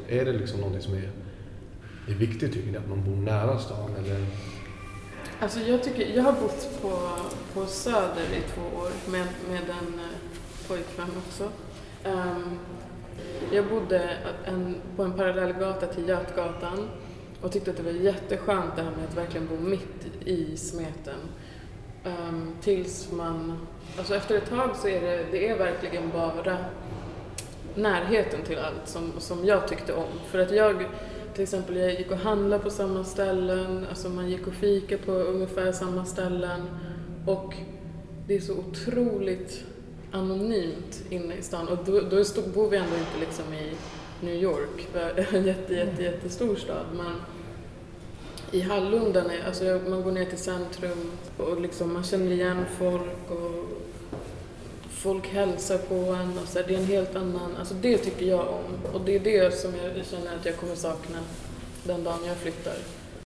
Är det liksom någonting som är viktigt, tycker ni, att man bor nära stan? Eller? Alltså jag har bott på Söder i 2 år med en pojkvän också. Jag bodde på en parallellgata till Götgatan och tyckte att det var jätteskönt det här med att verkligen bo mitt i smeten. Tills alltså efter ett tag så är det är verkligen bara närheten till allt som jag tyckte om. För att jag gick och handlade på samma ställen, alltså man gick och fika på ungefär samma ställen, och det är så otroligt anonymt inne i stan. Och då bor vi ändå inte liksom i New York, en jättestor stad, men i Hallunden, alltså man går ner till centrum och liksom man känner igen folk och folk hälsar på en och så det är en helt annan, alltså det tycker jag om, och det är det som jag känner att jag kommer sakna den dagen jag flyttar.